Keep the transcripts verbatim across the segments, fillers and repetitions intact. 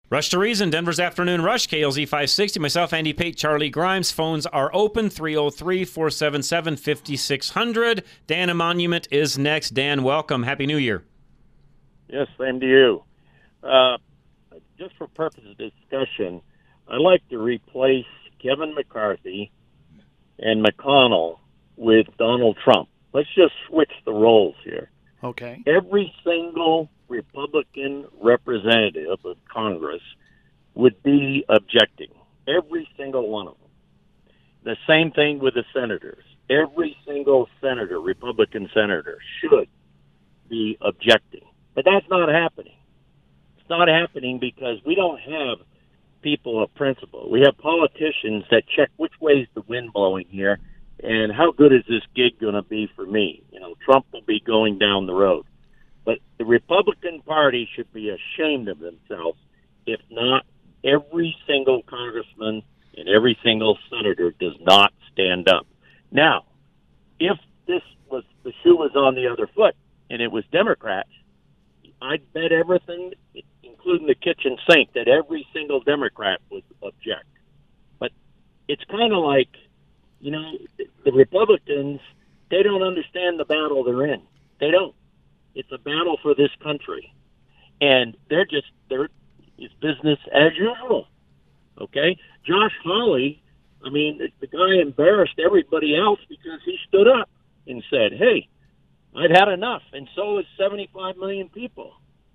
Rush to Reason, Denver's Afternoon Rush, K L Z five sixty. Myself, Andy Pate, Charlie Grimes. Phones are open, three oh three, four seven seven, five six zero zero. Dan Monument is next. Dan, welcome. Happy New Year. Yes, same to you. Uh, just for purpose of discussion, I'd like to replace Kevin McCarthy and McConnell with Donald Trump. Let's just switch the roles here. Okay. Every single Republican representative of Congress would be objecting. Every single one of them. The same thing with the senators. Every single senator, Republican senator, should be objecting. But that's not happening. It's not happening because we don't have people of principle. We have politicians that check which way is the wind blowing here and how good is this gig going to be for me. You know, Trump will be going down the road. But the Republican Party should be ashamed of themselves if not every single congressman and every single senator does not stand up. Now, if this was the shoe was on the other foot and it was Democrats, I'd bet everything, including the kitchen sink, that every single Democrat would object. But it's kind of like, you know, the Republicans, they don't understand the battle they're in. They don't. It's a battle for this country. And they're just, they're, it's business as usual. Okay? Josh Hawley, I mean, the, the guy embarrassed everybody else because he stood up and said, hey, I'd had enough. And so is seventy-five million people.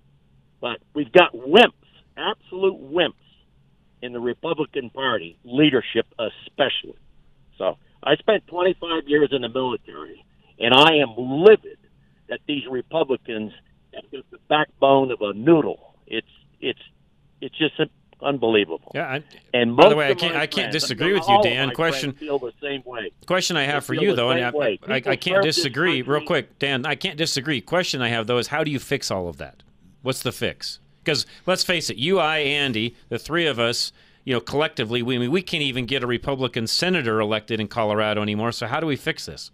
But we've got wimps, absolute wimps in the Republican Party, leadership especially. So I spent twenty-five years in the military, and I am livid that these Republicans have got the backbone of a noodle. It's it's it's just unbelievable. Yeah. I, and by the way, I of can't my I can't friends, disagree with all you, of Dan. my Question. friends feel the same way. Question I have They for feel you the though, and same way. I, I, I People can't serve this disagree. country. Real quick, Dan, I can't disagree. Question I have though is how do you fix all of that? What's the fix? Because let's face it, you, I, Andy, the three of us, you know, collectively, we I mean, we can't even get a Republican senator elected in Colorado anymore. So how do we fix this?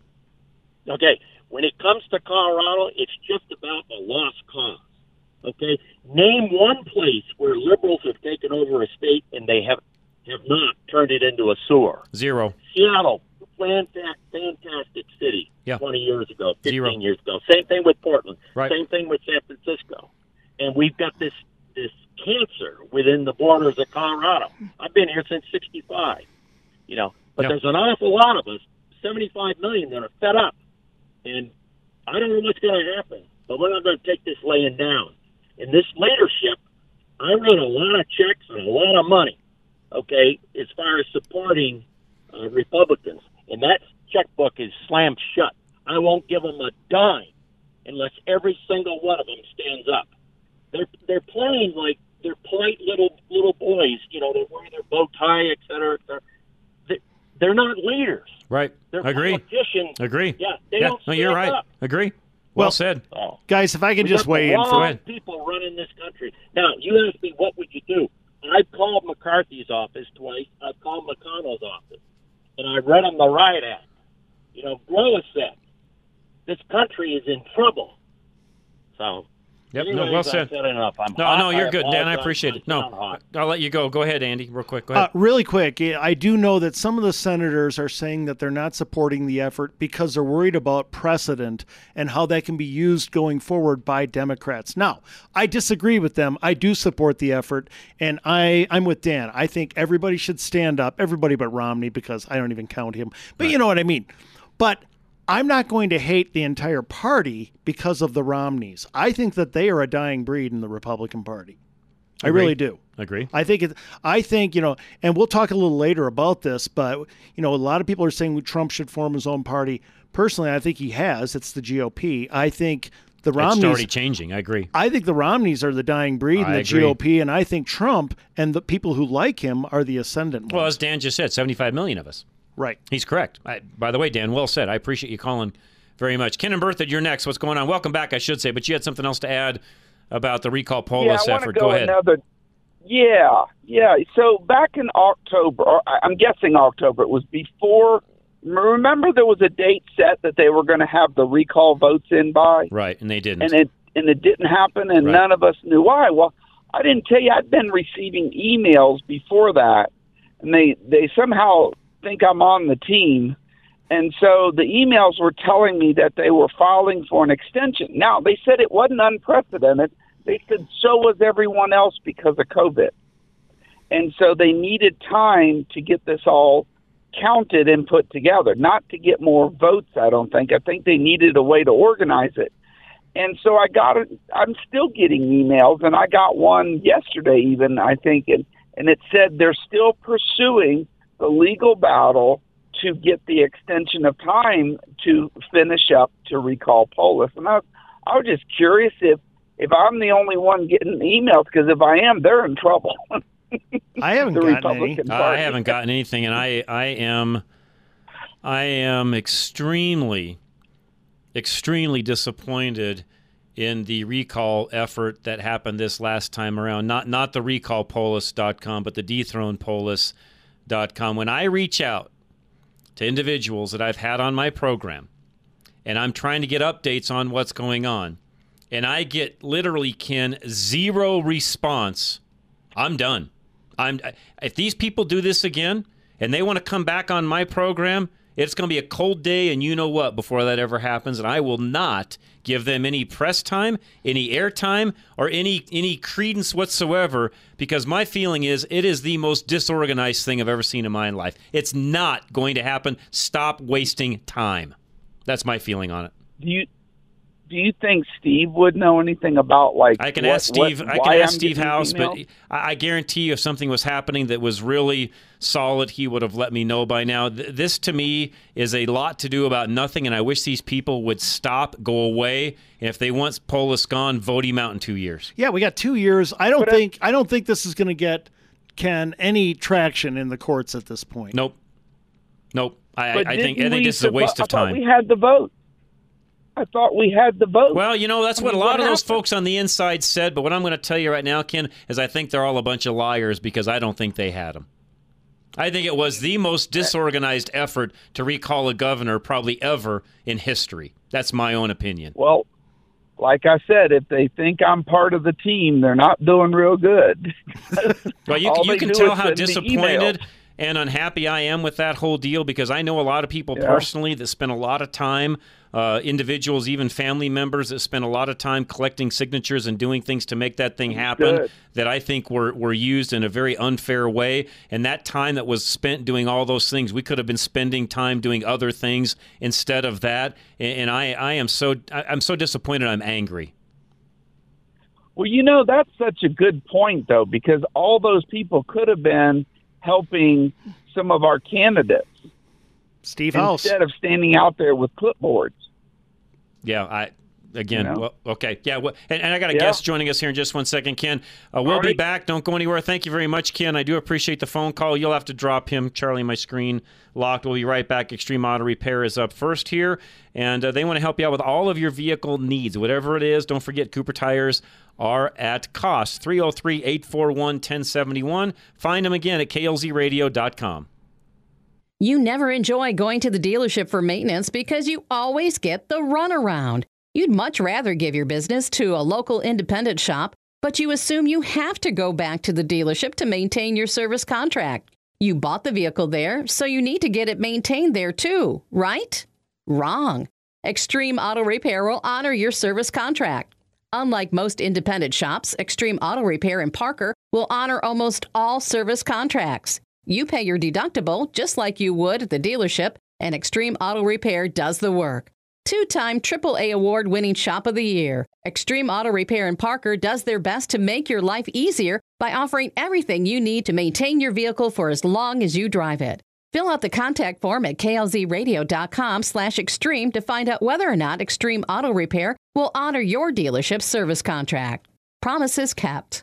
Okay, when it comes to Colorado, it's just about a lost cause. Okay, name one place where liberals have taken over a state and they have have not turned it into a sewer. Zero. Seattle, fantastic, fantastic city. Yeah. Twenty years ago, fifteen Zero. years ago. Same thing with Portland. Right. Same thing with San Francisco. And we've got this this cancer within the borders of Colorado. I've been here since sixty-five. You know, but Yeah. there's an awful lot of us, seventy-five million, that are fed up. And I don't know what's going to happen, but we're not going to take this laying down. In this leadership, I wrote a lot of checks and a lot of money, okay, as far as supporting uh, Republicans. And that checkbook is slammed shut. I won't give them a dime unless every single one of them stands up. They're they're playing like they're polite little little boys, you know, they wear their bow tie, et cetera, et cetera. They, they're not leaders. Right. They're Agree. politicians. Agree. Yeah, they yeah. don't No, stand you're right. up. Agree. Well, Well, said. Oh. Guys, if I can We just got weigh the in for wrong ahead. people running this country. Now, you asked me what would you do. I've called McCarthy's office twice. I've called McConnell's office, and I read them the riot act. You know, Groa said this country is in trouble. So, Yep. anyways, No, well I've said. said enough. I'm No, hot. no, you're I good, Dan. I apologize. appreciate it. I sound No, hot. I'll let you go. Go ahead, Andy. Real quick. Go Uh, ahead. really quick, I do know that some of the senators are saying that they're not supporting the effort because they're worried about precedent and how that can be used going forward by Democrats. Now, I disagree with them. I do support the effort, and I, I'm with Dan. I think everybody should stand up, everybody but Romney, because I don't even count him. But Right. you know what I mean. But I'm not going to hate the entire party because of the Romneys. I think that they are a dying breed in the Republican Party. I Agree. really do. Agree. I think it. I think you know, and we'll talk a little later about this. But you know, a lot of people are saying Trump should form his own party. Personally, I think he has. It's the G O P. I think the It's Romneys. already changing. I agree. I think the Romneys are the dying breed in I the agree. G O P, and I think Trump and the people who like him are the ascendant ones. Well, as Dan just said, seventy-five million of us. Right. He's correct. I, by the way, Dan, well said. I appreciate you calling very much. Ken and Bertha, you're next. What's going on? Welcome back, I should say, but you had something else to add about the recall Polis yeah, I wanna effort. Go, go ahead. Another, yeah, yeah. So back in October, or I'm guessing October, it was before. Remember, there was a date set that they were going to have the recall votes in by, Right, and they didn't. and it and it didn't happen, and Right. none of us knew why. Well, I didn't tell you I'd been receiving emails before that, and they, they somehow think I'm on the team. And so the emails were telling me that they were filing for an extension. Now, they said it wasn't unprecedented. They said so was everyone else because of COVID. And so they needed time to get this all counted and put together, not to get more votes, I don't think. I think they needed a way to organize it. And so I got it. I'm still getting emails, and I got one yesterday even, I think, and, and it said they're still pursuing the legal battle to get the extension of time to finish up to recall Polis. And I, I was just curious if, if I'm the only one getting emails, because if I am, they're in trouble. I haven't the gotten Republican any. Uh, I haven't gotten anything, and I, I am, I am extremely, extremely disappointed in the recall effort that happened this last time around. Not, not the recall polis dot com, but the dethrone polis dot com. When I reach out to individuals that I've had on my program, and I'm trying to get updates on what's going on, and I get literally, Ken, zero response, I'm done. I'm. If these people do this again and they want to come back on my program, it's going to be a cold day and you know what before that ever happens, and I will not give them any press time, any airtime, or any any credence whatsoever, because my feeling is it is the most disorganized thing I've ever seen in my life. It's not going to happen. Stop wasting time. That's my feeling on it. Do you do you think Steve would know anything about, like, I can what, ask Steve. What, I can ask I'm Steve House, but emails? I I guarantee you, if something was happening that was really solid, he would have let me know by now. Th- This, to me, is a lot to do about nothing, and I wish these people would stop, go away, and if they want Polis gone, vote him out in two years. Yeah, we got two years. I don't But I- think I don't think this is going to get Ken any traction in the courts at this point. Nope, nope. I, I, But I think I didn't think we this is a waste suppo- of I thought time. we had the vote. I thought we had the vote. Well, you know, that's I what mean, a lot what of those happened? folks on the inside said, but what I'm going to tell you right now, Ken, is I think they're all a bunch of liars because I don't think they had them. I think it was the most disorganized effort to recall a governor probably ever in history. That's my own opinion. Well, like I said, if they think I'm part of the team, they're not doing real good. Well, you, All you they can do tell is how send me disappointed emails. and unhappy I am with that whole deal, because I know a lot of people Yeah. personally that spend a lot of time, uh, individuals, even family members that spend a lot of time collecting signatures and doing things to make that thing happen Good. that I think were, were used in a very unfair way. And that time that was spent doing all those things, we could have been spending time doing other things instead of that. And, and I, I am so I, I'm so disappointed. I'm angry. Well, you know, that's such a good point, though, because all those people could have been helping some of our candidates Steve House. instead of standing out there with clipboards. Yeah, I again. You know? Well, okay, yeah, well, and, and I got a Yeah. guest joining us here in just one second, Ken. Uh, we'll All be right. back. Don't go anywhere. Thank you very much, Ken. I do appreciate the phone call. You'll have to drop him, Charlie. My screen locked. We'll be right back. Extreme Auto Repair is up first here, and uh, they want to help you out with all of your vehicle needs, whatever it is. Don't forget, Cooper Tires are at cost. three oh three, eight four one, one oh seven one. Find them again at K L Z radio dot com. You never enjoy going to the dealership for maintenance because you always get the runaround. You'd much rather give your business to a local independent shop, but you assume you have to go back to the dealership to maintain your service contract. You bought the vehicle there, so you need to get it maintained there too, right? Wrong. Extreme Auto Repair will honor your service contract. Unlike most independent shops, Extreme Auto Repair in Parker will honor almost all service contracts. You pay your deductible just like you would at the dealership, and Extreme Auto Repair does the work. Two-time triple A award-winning Shop of the Year, Extreme Auto Repair in Parker does their best to make your life easier by offering everything you need to maintain your vehicle for as long as you drive it. Fill out the contact form at K L Z radio dot com slash extreme to find out whether or not Extreme Auto Repair will honor your dealership's service contract. Promises kept.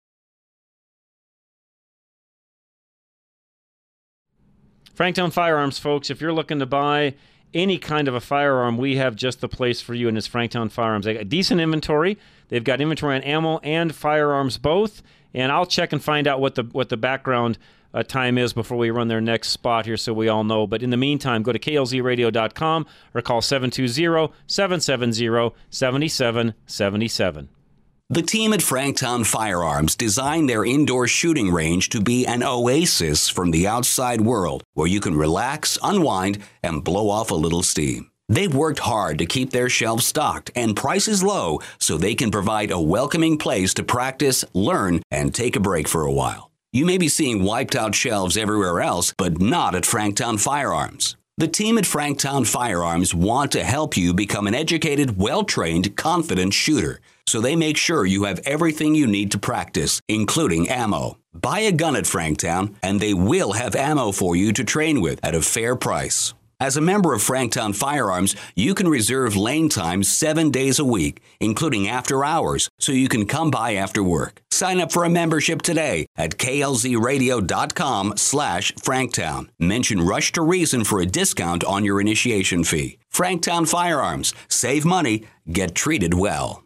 Franktown Firearms, folks, if you're looking to buy any kind of a firearm, we have just the place for you, and it's Franktown Firearms. They got decent inventory. They've got inventory on ammo and firearms both, and I'll check and find out what the what the background uh, time is before we run their next spot here so we all know. But in the meantime, go to K L Z radio dot com or call seven two zero, seven seven zero, seven seven seven seven. The team at Franktown Firearms designed their indoor shooting range to be an oasis from the outside world where you can relax, unwind, and blow off a little steam. They've worked hard to keep their shelves stocked and prices low so they can provide a welcoming place to practice, learn, and take a break for a while. You may be seeing wiped out shelves everywhere else, but not at Franktown Firearms. The team at Franktown Firearms want to help you become an educated, well-trained, confident shooter. So they make sure you have everything you need to practice, including ammo. Buy a gun at Franktown, and they will have ammo for you to train with at a fair price. As a member of Franktown Firearms, you can reserve lane time seven days a week, including after hours, so you can come by after work. Sign up for a membership today at klzradio.com slash Franktown. Mention Rush to Reason for a discount on your initiation fee. Franktown Firearms. Save money. Get treated well.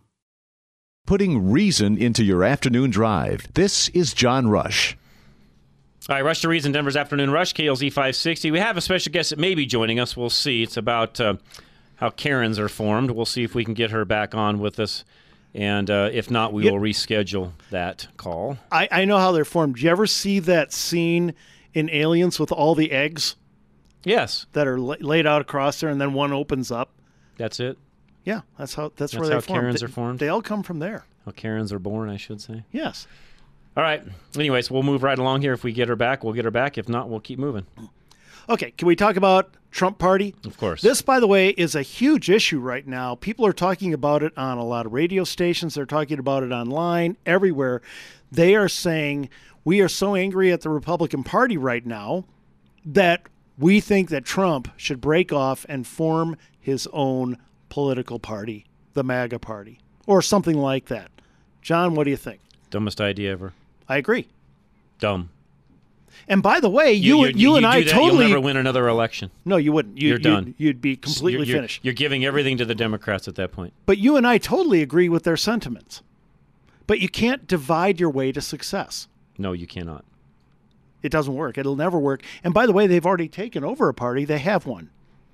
Putting reason into your afternoon drive. This is John Rush. All right, Rush to Reason, Denver's Afternoon Rush, K L Z five sixty. We have a special guest that may be joining us. We'll see. It's about uh, how Karens are formed. We'll see if we can get her back on with us. And uh, if not, we yep. will reschedule that call. I, I know how they're formed. Did you ever see that scene in Aliens with all the eggs? Yes. That are la- laid out across there, and then one opens up? That's it? Yeah, that's how that's, that's where they how formed. Karens they, are formed? They all come from there. How Karens are born, I should say. Yes. All right. Anyways, we'll move right along here. If we get her back, we'll get her back. If not, we'll keep moving. Okay, can we talk about Trump Party? Of course. This, by the way, is a huge issue right now. People are talking about it on a lot of radio stations. They're talking about it online, everywhere. They are saying, we are so angry at the Republican Party right now that we think that Trump should break off and form his own political party, the MAGA Party, or something like that. John, what do you think? Dumbest idea ever. I agree. Dumb. And by the way, you you, you, you and do I that, totally you'll never win another election. No, you wouldn't. You, you're done. You'd, you'd be completely you're, you're, finished. You're giving everything to the Democrats at that point. But you and I totally agree with their sentiments. But you can't divide your way to success. No, you cannot. It doesn't work. It'll never work. And by the way, they've already taken over a party. They have one.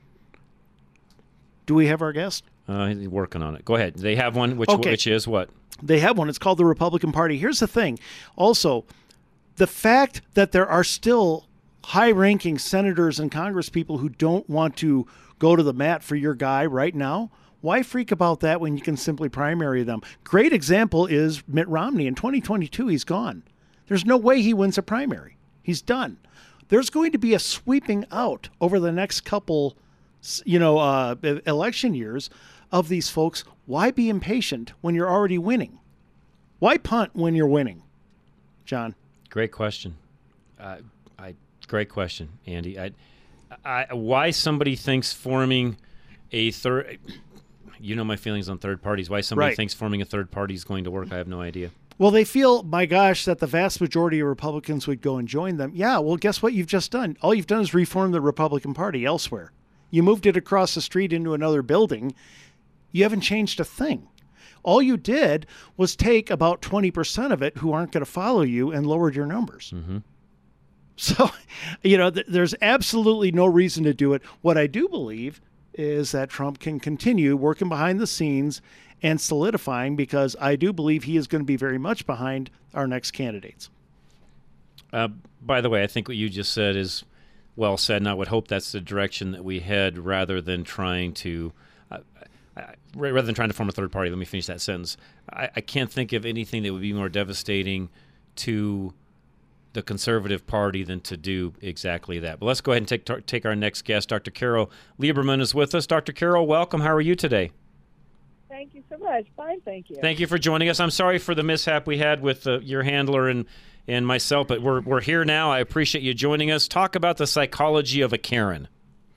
Do we have our guest? Uh, he's working on it. Go ahead. They have one, which Okay. which is what? They have one. It's called the Republican Party. Here's the thing. Also, the fact that there are still high-ranking senators and congresspeople who don't want to go to the mat for your guy right now, why freak about that when you can simply primary them? Great example is Mitt Romney. In twenty twenty-two, he's gone. There's no way he wins a primary. He's done. There's going to be a sweeping out over the next couple, you know, uh, election years of these folks. Why be impatient when you're already winning? Why punt when you're winning? John? Great question. Uh, I great question, Andy. I, I, why somebody thinks forming a third, you know my feelings on third parties. Why somebody Right. thinks forming a third party is going to work, I have no idea. Well, they feel, my gosh, that the vast majority of Republicans would go and join them. Yeah, well, guess what you've just done? All you've done is reform the Republican Party elsewhere. You moved it across the street into another building. You haven't changed a thing. All you did was take about twenty percent of it who aren't going to follow you and lowered your numbers. Mm-hmm. So, you know, th- there's absolutely no reason to do it. What I do believe is that Trump can continue working behind the scenes and solidifying, because I do believe he is going to be very much behind our next candidates. Uh, by the way, I think what you just said is well said, and I would hope that's the direction that we head rather than trying to uh, I, rather than trying to form a third party. Let me finish that sentence. I, I can't think of anything that would be more devastating to the Conservative Party than to do exactly that. But let's go ahead and take tar- take our next guest. Doctor Carol Lieberman is with us. Doctor Carol, welcome. How are you today? Thank you so much. Fine, thank you. Thank you for joining us. I'm sorry for the mishap we had with uh, your handler and, and myself, but we're we're here now. I appreciate you joining us. Talk about the psychology of a Karen.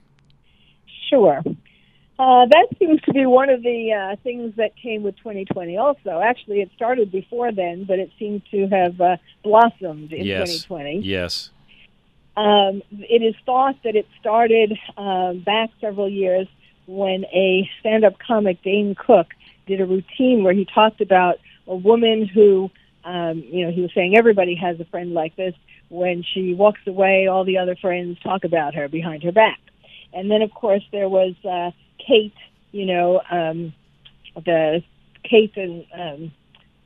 Sure. Uh, that seems to be one of the uh, things that came with twenty twenty also. Actually, it started before then, but it seems to have uh, blossomed in Yes. twenty twenty. Yes. Um, it is thought that it started um, back several years when a stand-up comic, Dane Cook, did a routine where he talked about a woman who, um, you know, he was saying everybody has a friend like this. When she walks away, all the other friends talk about her behind her back. And then, of course, there was uh, Kate, you know, um, the Kate and um,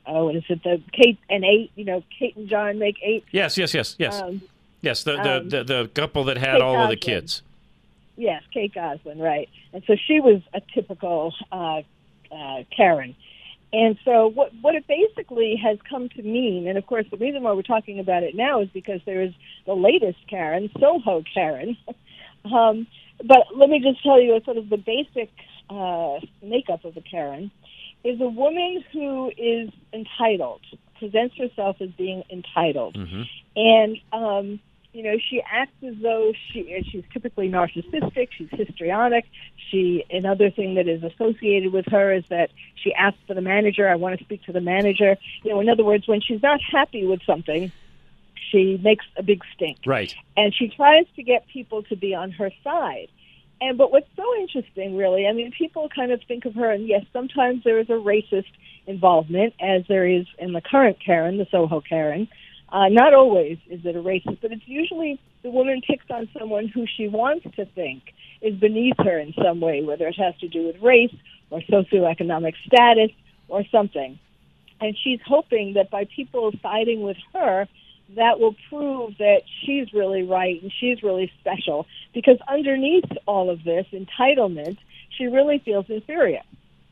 oh, what is it, the Kate and eight, you know, Kate and John make eight. Yes, yes, yes, yes. Um, yes, the, the, um, the, the couple that had Kate all of the Goslin. kids. Yes, Kate Goslin, right. And so she was a typical uh, uh, Karen. And so what what it basically has come to mean, and of course the reason why we're talking about it now is because there is the latest Karen, Soho Karen. um, but let me just tell you sort of the basic uh, makeup of a Karen is a woman who is entitled, presents herself as being entitled. Mm-hmm. And, um, you know, she acts as though she she's typically narcissistic, she's histrionic. She, another thing that is associated with her is that she asks for the manager, I want to speak to the manager. You know, in other words, when she's not happy with something, she makes a big stink. Right. And she tries to get people to be on her side. And but what's so interesting, really, I mean, people kind of think of her, and yes, sometimes there is a racist involvement, as there is in the current Karen, the Soho Karen. Uh, not always is it a racist, but it's usually the woman picks on someone who she wants to think is beneath her in some way, whether it has to do with race or socioeconomic status or something. And she's hoping that by people siding with her, that will prove that she's really right and she's really special, because underneath all of this entitlement, she really feels inferior.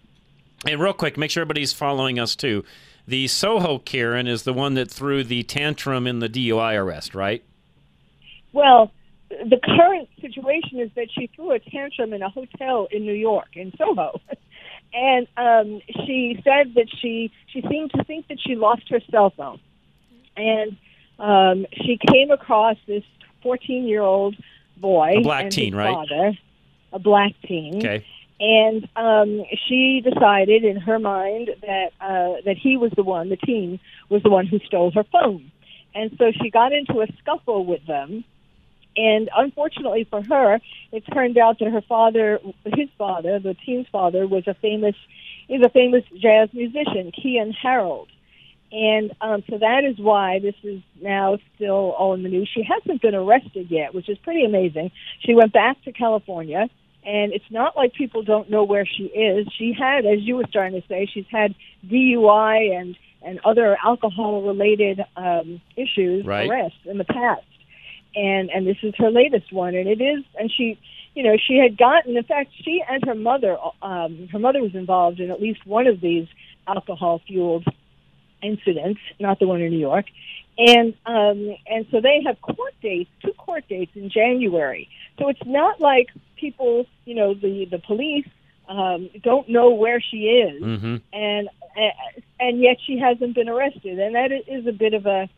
And real quick, make sure everybody's following us too. The Soho Karen is the one that threw the tantrum in the D U I arrest, right? Well, the current situation is that she threw a tantrum in a hotel in New York, in Soho. And um, she said that she, she seemed to think that she lost her cell phone. And um, she came across this fourteen-year-old boy. A black and teen, his right? Father, a black teen. Okay. And um, she decided in her mind that uh, that he was the one, the teen, was the one who stole her phone. And so she got into a scuffle with them. And unfortunately for her, it turned out that her father, his father, the teen's father, was a famous, is a famous jazz musician, Kean Harold. And um, so that is why this is now still all in the news. She hasn't been arrested yet, which is pretty amazing. She went back to California. And it's not like people don't know where she is. She had, as you were starting to say, she's had D U I and, and other alcohol-related um, issues, right. arrests in the past. And and this is her latest one. And it is, and she, you know, she had gotten, in fact, she and her mother, um, her mother was involved in at least one of these alcohol-fueled incidents, not the one in New York. And um, and so they have court dates, two court dates in January. So it's not like people, you know, the, the police um, don't know where she is, mm-hmm. and and yet she hasn't been arrested, and that is a bit of a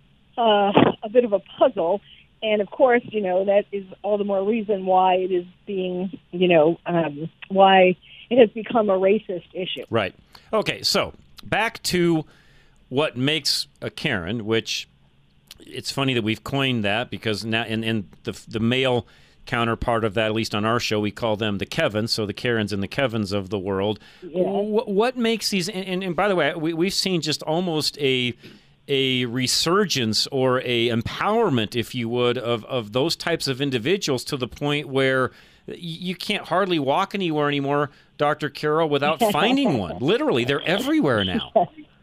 uh, a bit of a puzzle. And of course, you know, that is all the more reason why it is being, you know, um, why it has become a racist issue. Right. Okay. So back to what makes a Karen, which it's funny that we've coined that, because now in, in the the male counterpart of that, at least on our show, we call them the Kevins, so the Karens and the Kevins of the world. Yeah. What, what makes these, and, and, and by the way, we, we've seen just almost a a resurgence or a empowerment, if you would, of, of those types of individuals, to the point where you can't hardly walk anywhere anymore, Doctor Carol, without finding one. Literally, they're everywhere now.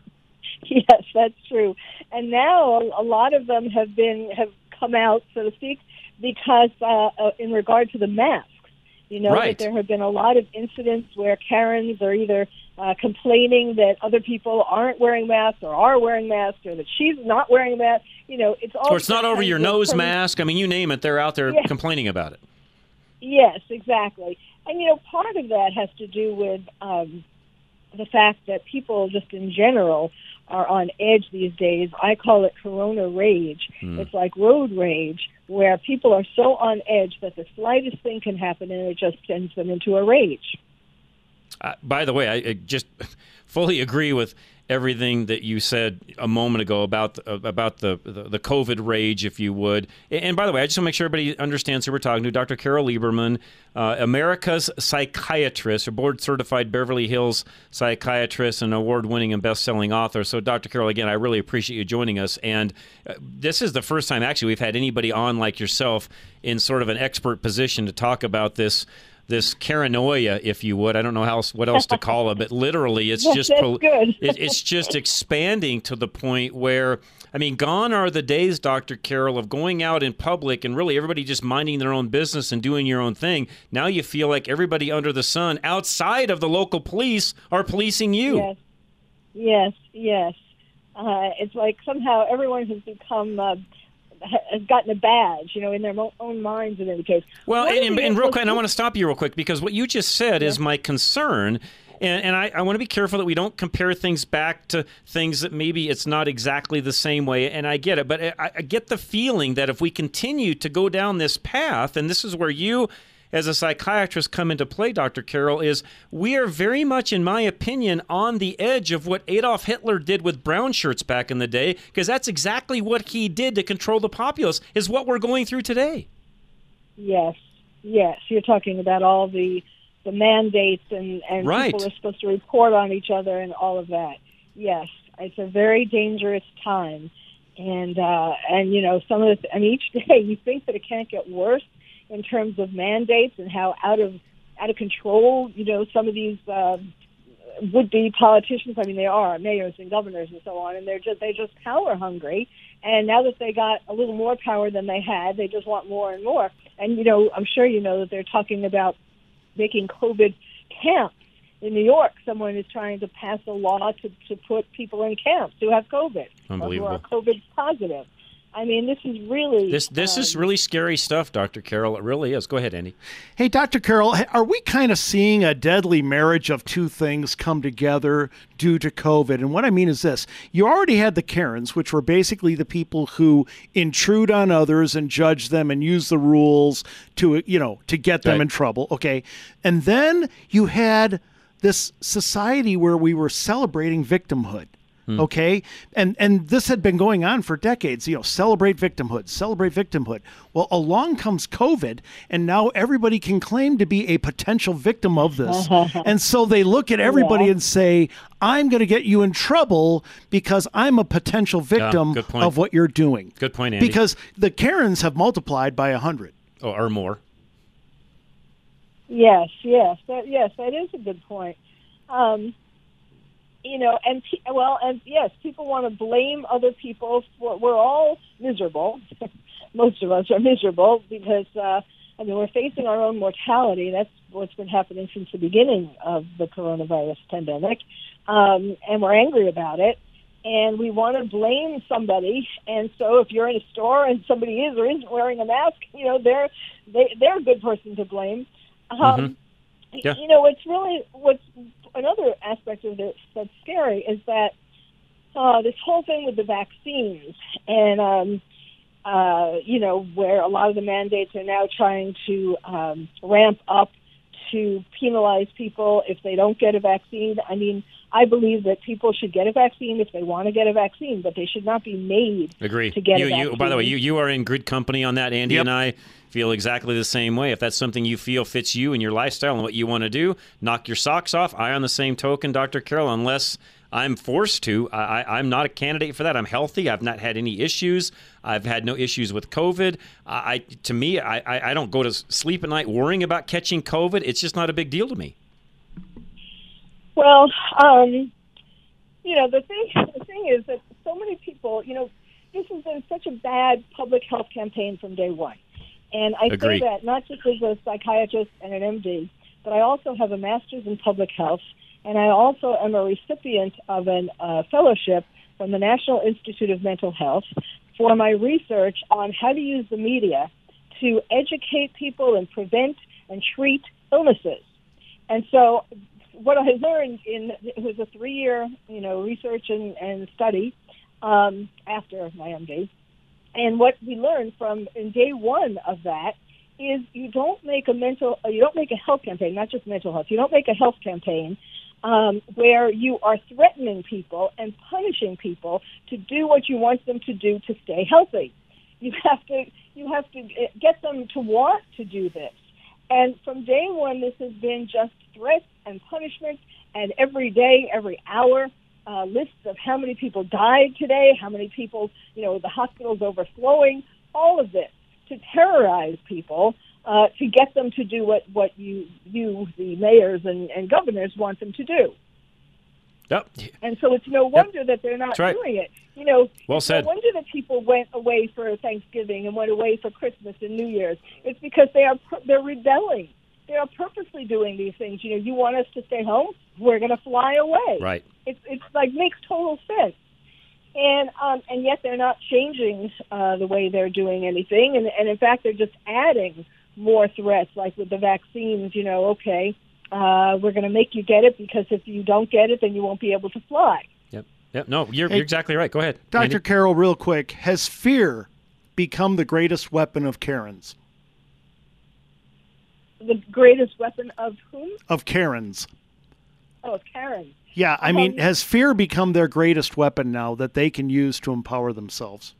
Yes, that's true. And now a lot of them have been have come out, so to speak, because uh, uh, in regard to the masks, you know, right. that there have been a lot of incidents where Karens are either uh, complaining that other people aren't wearing masks or are wearing masks, or that she's not wearing a mask. You know, it's all. Or it's not over your nose from, mask. I mean, you name it, they're out there yeah. complaining about it. Yes, exactly. And, you know, part of that has to do with um, the fact that people just in general are on edge these days. I call it corona rage. Mm. It's like road rage, where people are so on edge that the slightest thing can happen and it just sends them into a rage. Uh, by the way, I, I just fully agree with everything that you said a moment ago about the, about the, the the COVID rage, if you would. And by the way, I just want to make sure everybody understands who we're talking to. Doctor Carol Lieberman, uh, America's psychiatrist, a board-certified Beverly Hills psychiatrist, and award-winning and best-selling author. So, Doctor Carol, again, I really appreciate you joining us. And uh, this is the first time, actually, we've had anybody on like yourself in sort of an expert position to talk about this this paranoia, if you would. I don't know how else, what else to call it, but literally, it's Yes, just that's pro- good. it, it's just expanding to the point where, I mean, gone are the days, Doctor Carroll, of going out in public and really everybody just minding their own business and doing your own thing. Now you feel like everybody under the sun outside of the local police are policing you. Yes, yes, yes. Uh, it's like somehow everyone has become uh, has gotten a badge, you know, in their mo- own minds in any case. Well, One and, of and, the- and real quick, and I want to stop you real quick because what you just said is my concern. And, and I, I want to be careful that we don't compare things back to things that maybe it's not exactly the same way. And I get it. But I, I get the feeling that if we continue to go down this path, and this is where you as a psychiatrist come into play, Doctor Carroll, is we are very much, in my opinion, on the edge of what Adolf Hitler did with brown shirts back in the day, because that's exactly what he did to control the populace, is what we're going through today. Yes, yes. You're talking about all the the mandates and, and Right. people are supposed to report on each other and all of that. Yes, it's a very dangerous time. And, uh, and you know, some of the, and each day you think that it can't get worse in terms of mandates and how out of out of control, you know, some of these uh, would-be politicians. I mean, they are mayors and governors and so on, and they're just they're just power hungry. And now that they got a little more power than they had, they just want more and more. And you know, I'm sure you know that they're talking about making COVID camps in New York. Someone is trying to pass a law to to put people in camps who have COVID or who Unbelievable. are COVID positive. I mean, this is really This this um, is really scary stuff, Doctor Carroll. It really is. Go ahead, Andy. Hey, Doctor Carroll, are we kind of seeing a deadly marriage of two things come together due to COVID? And what I mean is this. You already had the Karens, which were basically the people who intrude on others and judge them and use the rules to, you know, to get them Right. in trouble. Okay. And then you had this society where we were celebrating victimhood. Okay. And and this had been going on for decades, you know, celebrate victimhood, celebrate victimhood. Well, along comes COVID, and now everybody can claim to be a potential victim of this. And so they look at everybody Yeah. and say, I'm going to get you in trouble because I'm a potential victim good point. of what you're doing. Good point, Andy. Because the Karens have multiplied by one hundred. Oh, or more. Yes, yes, that, yes, that is a good point. Um, you know, and pe- well, and yes, people want to blame other people for. We're all miserable. Most of us are miserable because uh, I mean we're facing our own mortality. That's what's been happening since the beginning of the coronavirus pandemic, um, and we're angry about it. And we want to blame somebody. And so, if you're in a store and somebody is or isn't wearing a mask, you know they're they, they're a good person to blame. Um, Mhm. Yeah. You know, it's really what's another aspect of this that's scary is that uh, this whole thing with the vaccines and, um, uh, you know, where a lot of the mandates are now trying to um, ramp up to penalize people if they don't get a vaccine. I mean, I believe that people should get a vaccine if they want to get a vaccine, but they should not be made Agree. to get you, a vaccine. you, by the way, you, you are in good company on that. Andy Yep. and I feel exactly the same way. If that's something you feel fits you and your lifestyle and what you want to do, knock your socks off. I, on the same token, Doctor Carroll, unless I'm forced to, I, I, I'm not a candidate for that. I'm healthy. I've not had any issues. I've had no issues with COVID. I, I to me, I, I, I don't go to sleep at night worrying about catching COVID. It's just not a big deal to me. Well, um, you know, the thing the thing is that so many people, you know, this has been such a bad public health campaign from day one. And I Agreed. say that not just as a psychiatrist and an M D, but I also have a master's in public health, and I also am a recipient of a uh, fellowship from the National Institute of Mental Health for my research on how to use the media to educate people and prevent and treat illnesses. And so what I learned in it was a three-year, you know, research and, and study um, after my M D. And what we learned from in day one of that is you don't make a mental, you don't make a health campaign, not just mental health. You don't make a health campaign um, where you are threatening people and punishing people to do what you want them to do to stay healthy. You have to, you have to get them to want to do this. And from day one, this has been just threats and punishment, and every day, every hour, uh, lists of how many people died today, how many people, you know, the hospital's overflowing, all of this to terrorize people uh, to get them to do what, what you, you, the mayors and, and governors want them to do. Yep. And so it's no wonder yep. that they're not right. doing it. You know, well it's said. no wonder that people went away for Thanksgiving and went away for Christmas and New Year's. It's because they are they're rebelling. They are purposely doing these things. You know, you want us to stay home? We're going to fly away. Right. It's it's like makes total sense. And um, and yet they're not changing uh, the way they're doing anything. And, and in fact, they're just adding more threats, like with the vaccines. You know, okay. Uh, we're going to make you get it because if you don't get it, then you won't be able to fly. Yep. Yep. No, you're, hey, you're exactly right. Go ahead. Doctor Andy? Carroll, real quick, has fear become the greatest weapon of Karens? The greatest weapon of whom? Of Karens. Oh, of Karen. Yeah, I mean, um, has fear become their greatest weapon now that they can use to empower themselves?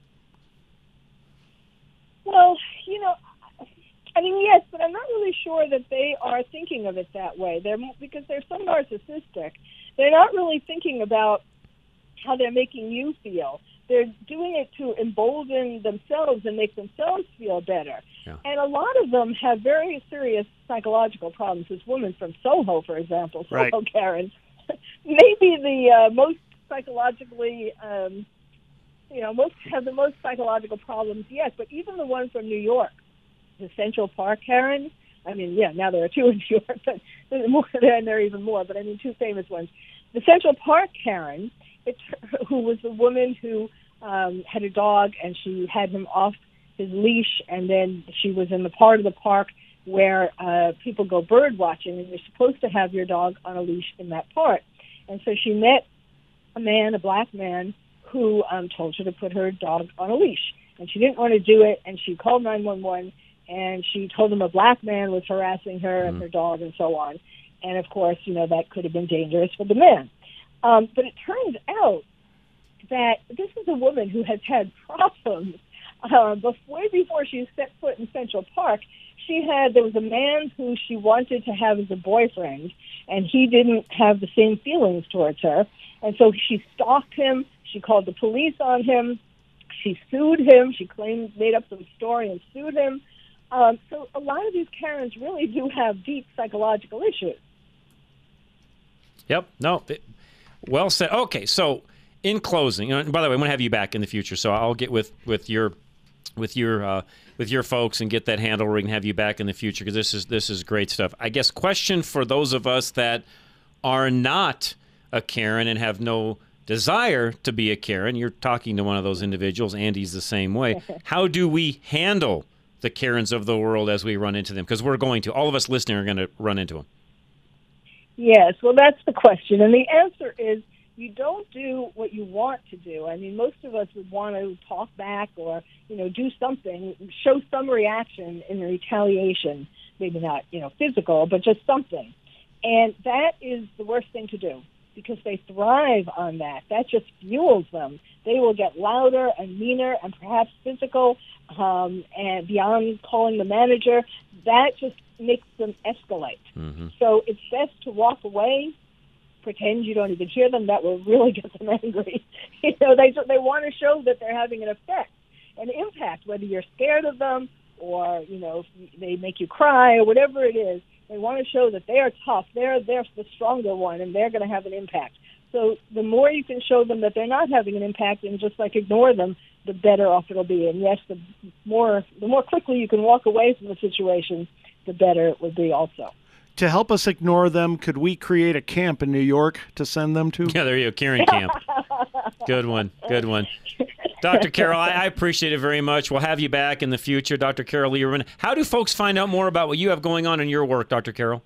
Well, you know, I mean, yes, but I'm not really sure that they are thinking of it that way. They're because they're so narcissistic. They're not really thinking about how they're making you feel. They're doing it to embolden themselves and make themselves feel better. Yeah. And a lot of them have very serious psychological problems. This woman from Soho, for example, Soho right. Karen, maybe the uh, most psychologically, um, you know, most have the most psychological problems yet. But even the one from New York, the Central Park Karen. I mean, yeah, now there are two in New York, but there are more, and there are even more. But I mean, two famous ones. The Central Park Karen, it, who was the woman who um, had a dog, and she had him off his leash, and then she was in the part of the park where uh, people go bird watching, and you're supposed to have your dog on a leash in that part. And so she met a man, a black man, who um, told her to put her dog on a leash, and she didn't want to do it, and she called nine one one. And she told him a black man was harassing her and mm. her dog and so on. And, of course, you know, that could have been dangerous for the man. Um, but it turns out that this is a woman who has had problems. Uh, before, before she set foot in Central Park, she had, there was a man who she wanted to have as a boyfriend, and he didn't have the same feelings towards her. And so she stalked him. She called the police on him. She sued him. She claimed, made up some story and sued him. Um, so a lot of these Karens really do have deep psychological issues. Yep. No. It, well said. Okay. So in closing, you know, and by the way, I'm going to have you back in the future, so I'll get with, with your with your uh, with your folks and get that handle where we can have you back in the future, because this is this is great stuff. I guess question for those of us that are not a Karen and have no desire to be a Karen. You're talking to one of those individuals. Andy's the same way. How do we handle the Karens of the world as we run into them? Because we're going to. All of us listening are going to run into them. Yes, well, that's the question. And the answer is you don't do what you want to do. I mean, most of us would want to talk back or, you know, do something, show some reaction in retaliation. Maybe not, you know, physical, but just something. And that is the worst thing to do, because they thrive on that. That just fuels them. They will get louder and meaner and perhaps physical, um, and beyond calling the manager. That just makes them escalate. Mm-hmm. So it's best to walk away, pretend you don't even hear them. That will really get them angry. You know, they they want to show that they're having an effect, an impact, whether you're scared of them or, you know, they make you cry or whatever it is. They want to show that they are tough. They're they're the stronger one, and they're going to have an impact. So the more you can show them that they're not having an impact and just like ignore them, the better off it'll be. And yes, the more the more quickly you can walk away from the situation, the better it would be also. To help us ignore them, could we create a camp in New York to send them to? Yeah, there you go, Karen Camp. Good one, good one. Doctor Carroll, I, I appreciate it very much. We'll have you back in the future, Doctor Carroll Lieberman. How do folks find out more about what you have going on in your work, Doctor Carroll?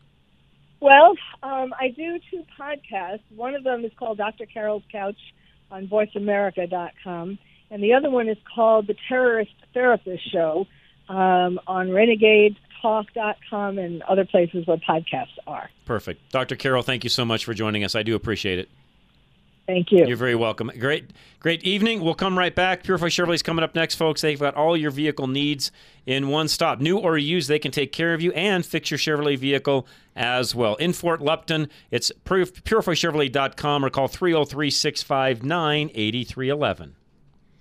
Well, um, I do two podcasts. One of them is called Doctor Carroll's Couch on voice america dot com, and the other one is called The Terrorist Therapist Show um, on renegade talk dot com and other places where podcasts are. Perfect. Doctor Carroll, thank you so much for joining us. I do appreciate it. Thank you. You're very welcome. Great, great evening. We'll come right back. Purify Chevrolet's coming up next, folks. They've got all your vehicle needs in one stop. New or used, they can take care of you and fix your Chevrolet vehicle as well. In Fort Lupton, it's purify chevrolet dot com or call three oh three, six five nine, eight three one one.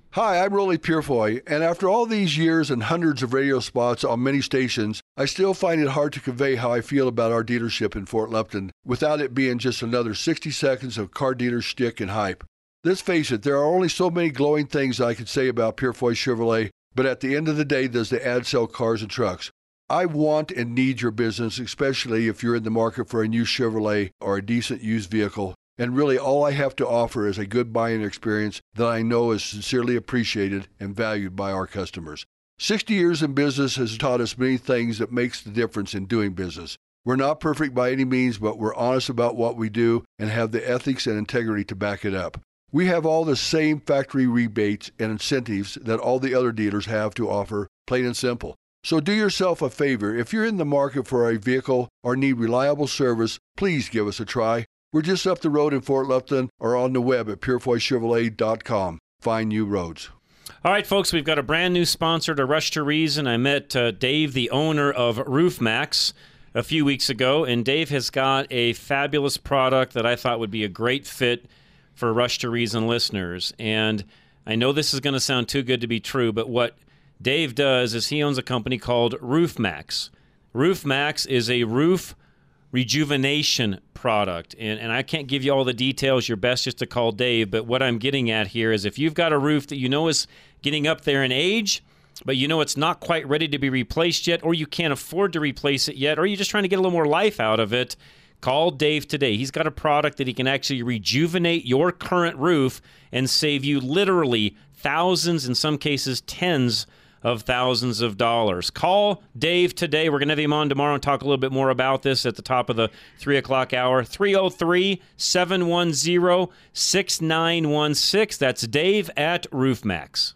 Hi, I'm Rolly Purefoy, and after all these years and hundreds of radio spots on many stations, I still find it hard to convey how I feel about our dealership in Fort Lupton without it being just another sixty seconds of car dealer shtick and hype. Let's face it, there are only so many glowing things I could say about Purefoy Chevrolet, but at the end of the day, does the ad sell cars and trucks? I want and need your business, especially if you're in the market for a new Chevrolet or a decent used vehicle. And really, all I have to offer is a good buying experience that I know is sincerely appreciated and valued by our customers. sixty years in business has taught us many things that makes the difference in doing business. We're not perfect by any means, but we're honest about what we do and have the ethics and integrity to back it up. We have all the same factory rebates and incentives that all the other dealers have to offer, plain and simple. So do yourself a favor. If you're in the market for a vehicle or need reliable service, please give us a try. We're just up the road in Fort Lupton or on the web at purefoy chevrolet dot com. Find new roads. All right, folks, we've got a brand new sponsor to Rush to Reason. I met uh, Dave, the owner of RoofMax, a few weeks ago, and Dave has got a fabulous product that I thought would be a great fit for Rush to Reason listeners. And I know this is going to sound too good to be true, but what Dave does is he owns a company called RoofMax. RoofMax is a roof rejuvenation product, and, and I can't give you all the details. You're best just to call Dave, but what I'm getting at here is if you've got a roof that you know is getting up there in age, but you know it's not quite ready to be replaced yet, or you can't afford to replace it yet, or you're just trying to get a little more life out of it, call Dave today. He's got a product that he can actually rejuvenate your current roof and save you literally thousands, in some cases tens of thousands of dollars. Call Dave today. We're going to have him on tomorrow and talk a little bit more about this at the top of the three o'clock hour. three oh three, seven one zero, six nine one six. That's Dave at RoofMax.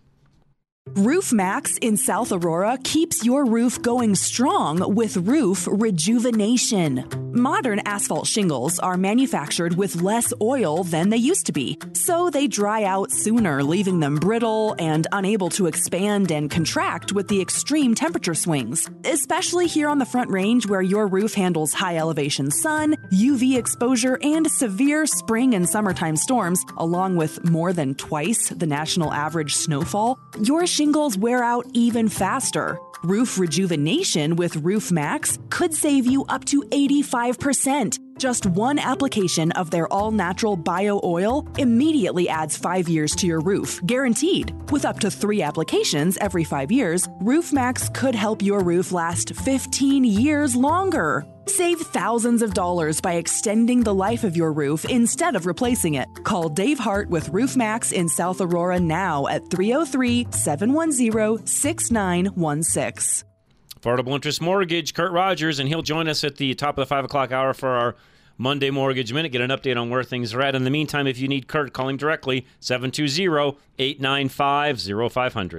RoofMax in South Aurora keeps your roof going strong with roof rejuvenation. Modern asphalt shingles are manufactured with less oil than they used to be, so they dry out sooner, leaving them brittle and unable to expand and contract with the extreme temperature swings. Especially here on the Front Range, where your roof handles high elevation sun, U V exposure, and severe spring and summertime storms, along with more than twice the national average snowfall, your shingles wear out even faster. Roof rejuvenation with RoofMax could save you up to eighty-five percent. Just one application of their all-natural bio oil immediately adds five years to your roof, guaranteed. With up to three applications every five years, RoofMax could help your roof last fifteen years longer. Save thousands of dollars by extending the life of your roof instead of replacing it. Call Dave Hart with RoofMax in South Aurora now at three oh three, seven one zero, six nine one six. Affordable Interest Mortgage, Kurt Rogers, and he'll join us at the top of the five o'clock hour for our Monday Mortgage Minute. Get an update on where things are at. In the meantime, if you need Kurt, call him directly, seven two zero, eight nine five, zero five zero zero.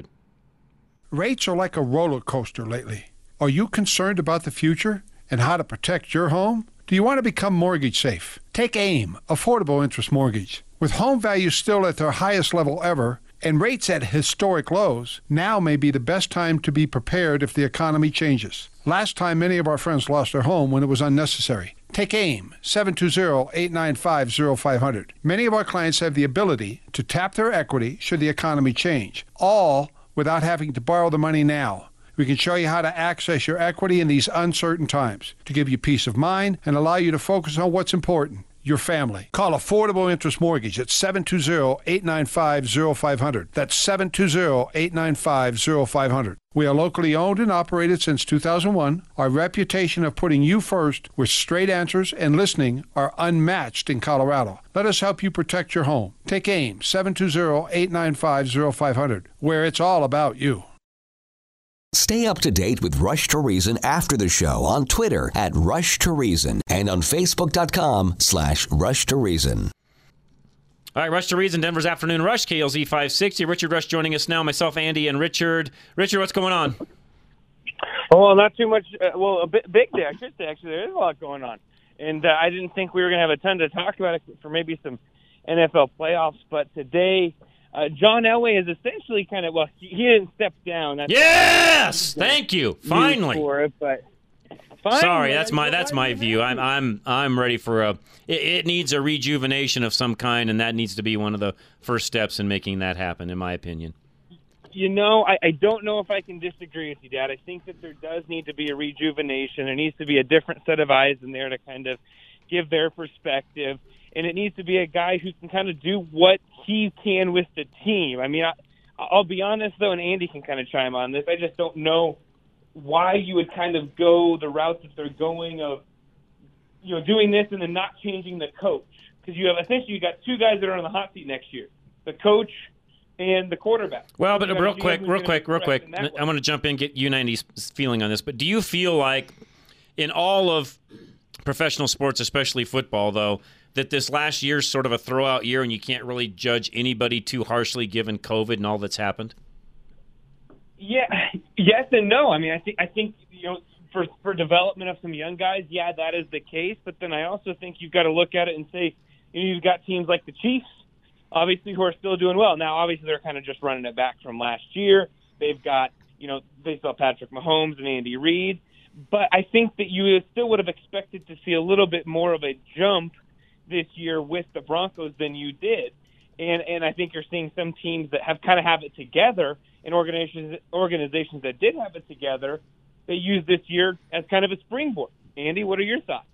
Rates are like a roller coaster lately. Are you concerned about the future and how to protect your home? Do you want to become mortgage safe? Take AIM, Affordable Interest Mortgage. With home values still at their highest level ever and rates at historic lows, now may be the best time to be prepared if the economy changes. Last time, many of our friends lost their home when it was unnecessary. Take AIM, seven two zero, eight nine five, zero five zero zero. Many of our clients have the ability to tap their equity should the economy change, all without having to borrow the money now. We can show you how to access your equity in these uncertain times to give you peace of mind and allow you to focus on what's important, your family. Call Affordable Interest Mortgage at seven two zero, eight nine five, zero five zero zero. That's seven two zero, eight nine five, zero five zero zero. We are locally owned and operated since two thousand one. Our reputation of putting you first with straight answers and listening are unmatched in Colorado. Let us help you protect your home. Take AIM, seven two zero, eight nine five, zero five zero zero, where it's all about you. Stay up to date with Rush to Reason after the show on Twitter at Rush to Reason and on Facebook.com slash Rush to Reason. All right, Rush to Reason, Denver's Afternoon Rush, K L Z five sixty. Richard Rush joining us now, myself, Andy, and Richard. Richard, what's going on? Oh, well, not too much. Uh, well, a bit, big day, I should say. Actually, there is a lot going on. And uh, I didn't think we were going to have a ton to talk about for maybe some N F L playoffs. But today, uh, John Elway is essentially kind of, well, he, he didn't step down. That's yes! Thank you. Finally. For it, but finally, Sorry, that's my that's my view. I'm I'm I'm ready for a. It, it needs a rejuvenation of some kind, and that needs to be one of the first steps in making that happen, in my opinion. You know, I, I don't know if I can disagree with you, Dad. I think that there does need to be a rejuvenation. There needs to be a different set of eyes in there to kind of give their perspective. And it needs to be a guy who can kind of do what he can with the team. I mean, I, I'll be honest, though, and Andy can kind of chime on this. I just don't know why you would kind of go the route that they're going of, you know, doing this and then not changing the coach. Because you have essentially you got two guys that are on the hot seat next year, the coach and the quarterback. Well, but real quick, real quick, real quick, I'm going to jump in, get U ninety's feeling on this. But do you feel like in all of professional sports, especially football, though, that this last year's sort of a throwout year and you can't really judge anybody too harshly given COVID and all that's happened? Yeah, yes and no. I mean, I think I think you know for for development of some young guys, yeah, that is the case. But then I also think you've got to look at it and say, you know, you've got teams like the Chiefs, obviously, who are still doing well. Now, obviously, they're kind of just running it back from last year. They've got, you know, they still have Patrick Mahomes and Andy Reid. But I think that you still would have expected to see a little bit more of a jump this year with the Broncos than you did. And and I think you're seeing some teams that have kind of have it together and organizations organizations that did have it together, they use this year as kind of a springboard. Andy, what are your thoughts?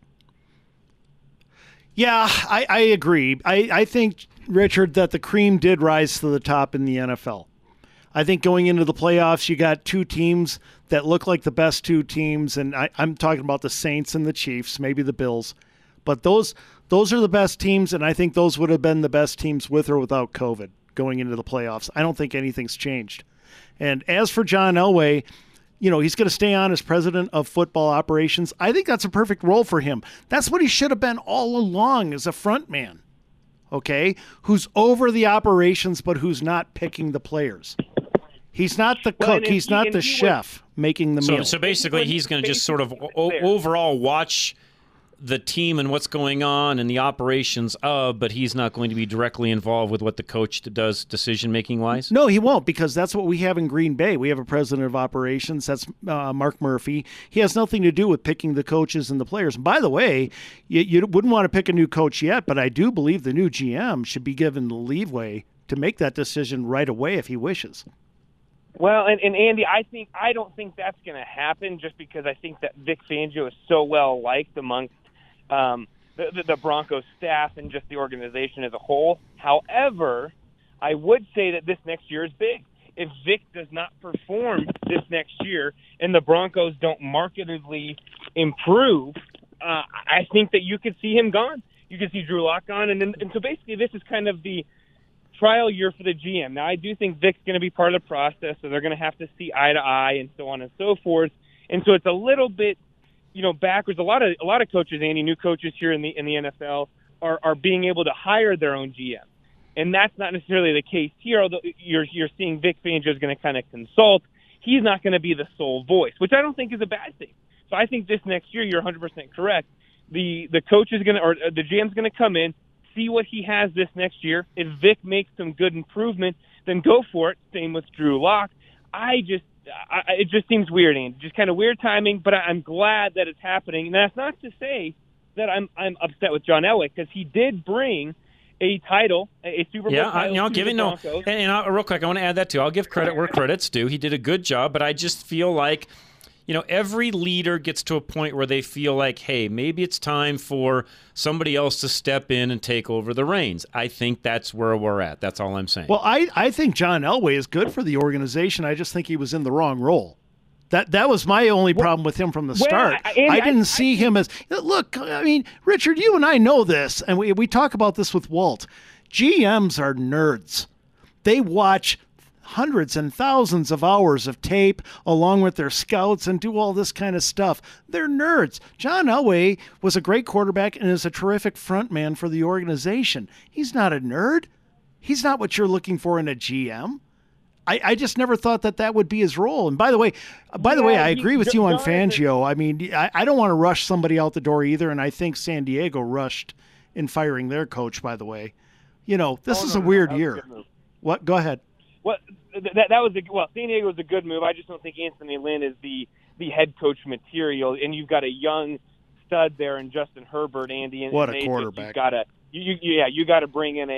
Yeah, I, I agree. I, I think, Richard, that the cream did rise to the top in the N F L. I think going into the playoffs, you got two teams that look like the best two teams, and I, I'm talking about the Saints and the Chiefs, maybe the Bills. But those those are the best teams, and I think those would have been the best teams with or without COVID going into the playoffs. I don't think anything's changed. And as for John Elway, you know, he's going to stay on as president of football operations. I think that's a perfect role for him. That's what he should have been all along, as a front man, okay, who's over the operations but who's not picking the players. He's not the cook. Well, he's he, not the chef was, making the so, meal. So basically he's going to just sort of o- overall watch the team and what's going on and the operations of, but he's not going to be directly involved with what the coach does decision-making wise? No, he won't, because that's what we have in Green Bay. We have a president of operations. That's uh, Mark Murphy. He has nothing to do with picking the coaches and the players. And by the way, you, you wouldn't want to pick a new coach yet, but I do believe the new G M should be given the leeway to make that decision right away if he wishes. Well, and, and Andy, I think I don't think that's going to happen just because I think that Vic Fangio is so well liked amongst Um, the, the Broncos staff and just the organization as a whole. However, I would say that this next year is big. If Vic does not perform this next year and the Broncos don't markedly improve, uh, I think that you could see him gone. You could see Drew Lock gone. And, then, and so basically this is kind of the trial year for the G M. Now, I do think Vic's going to be part of the process, so they're going to have to see eye to eye and so on and so forth. And so it's a little bit you know, backwards. A lot of a lot of coaches, Andy, new coaches here in the in the N F L are, are being able to hire their own G M, and that's not necessarily the case here. Although you're you're seeing Vic Fangio is going to kind of consult, he's not going to be the sole voice, which I don't think is a bad thing. So I think this next year, you're one hundred percent correct. The the coach is going to or the G M is going to come in, see what he has this next year. If Vic makes some good improvement, then go for it. Same with Drew Lock. I just I, it just seems weird, Andy. Just kind of weird timing, but I'm glad that it's happening. And that's not to say that I'm I'm upset with John Elway, because he did bring a title, a Super Bowl yeah, title. Yeah, you know, I'll to give the it no. Broncos. And, and I'll, real quick, I want to add that too. I'll give credit where credit's due. He did a good job, but I just feel like, you know, every leader gets to a point where they feel like, hey, maybe it's time for somebody else to step in and take over the reins. I think that's where we're at. That's all I'm saying. Well, I, I think John Elway is good for the organization. I just think he was in the wrong role. That that was my only problem with him from the well, start. I, Andy, I didn't I, see I, him as, look, I mean, Richard, you and I know this, and we, we talk about this with Walt. G Ms are nerds. They watch hundreds and thousands of hours of tape along with their scouts and do all this kind of stuff. They're nerds. John Elway was a great quarterback and is a terrific front man for the organization. He's not a nerd. He's not what you're looking for in a G M. I, I just never thought that that would be his role. And by the way, by the yeah, way, I agree with you on John, Fangio. I mean, I, I don't want to rush somebody out the door either, and I think San Diego rushed in firing their coach, by the way. You know, this oh, is no, a weird no, year. A What? Go ahead. Well, that that was a well. San Diego was a good move. I just don't think Anthony Lynn is the the head coach material, and you've got a young stud there in Justin Herbert, Andy. And what a they quarterback! Got to you, you yeah, you got to bring in a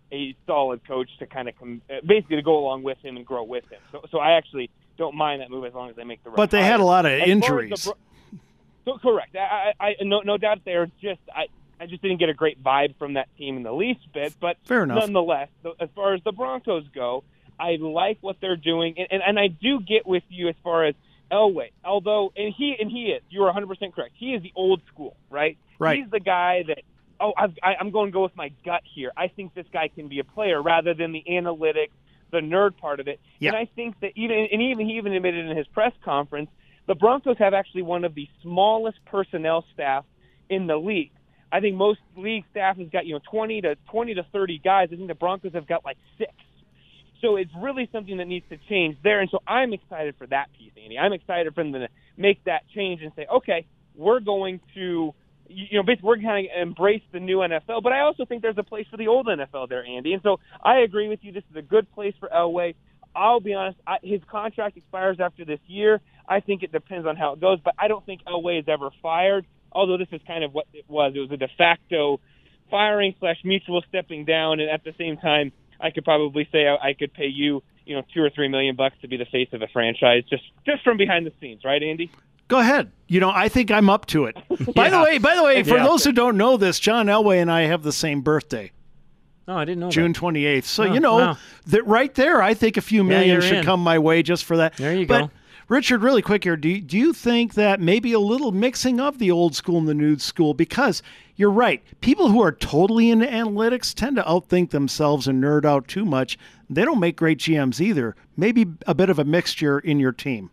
a solid coach to kind of com- basically to go along with him and grow with him. So, so I actually don't mind that move as long as they make the right. But they hire. had a lot of As injuries. the, so correct. I, I, I no, no doubt they're just. I, I just didn't get a great vibe from that team in the least bit. But Fair enough. nonetheless, as far as the Broncos go, I like what they're doing, and, and, and I do get with you as far as Elway. Although, and he and he is, you are one hundred percent correct. He is the old school, right? Right. He's the guy that. Oh, I've, I, I'm going to go with my gut here. I think this guy can be a player rather than the analytics, the nerd part of it. Yeah. And I think that even, and even he even admitted in his press conference, the Broncos have actually one of the smallest personnel staff in the league. I think most league staff has got, you know, twenty to thirty guys. I think the Broncos have got like six. So it's really something that needs to change there. And so I'm excited for that piece, Andy. I'm excited for them to make that change and say, okay, we're going to, you know, basically we're going to embrace the new N F L. But I also think there's a place for the old N F L there, Andy. And so I agree with you. This is a good place for Elway. I'll be honest, I, his contract expires after this year. I think it depends on how it goes. But I don't think Elway is ever fired, although this is kind of what it was. It was a de facto firing slash mutual stepping down. And at the same time, I could probably say I, I could pay you, you know, two or three million bucks to be the face of a franchise just, just from behind the scenes. Right, Andy? Go ahead. You know, I think I'm up to it. By the way, by the way, for Yeah. those who don't know this, John Elway and I have the same birthday, Oh, I didn't know June that. twenty-eighth. So, Oh, you know, wow. that right there, I think a few Yeah, million you're should in. come my way just for that. There you but, go. Richard, really quick here, do you, do you think that maybe a little mixing of the old school and the new school? Because you're right, people who are totally into analytics tend to outthink themselves and nerd out too much. They don't make great G Ms either. Maybe a bit of a mixture in your team.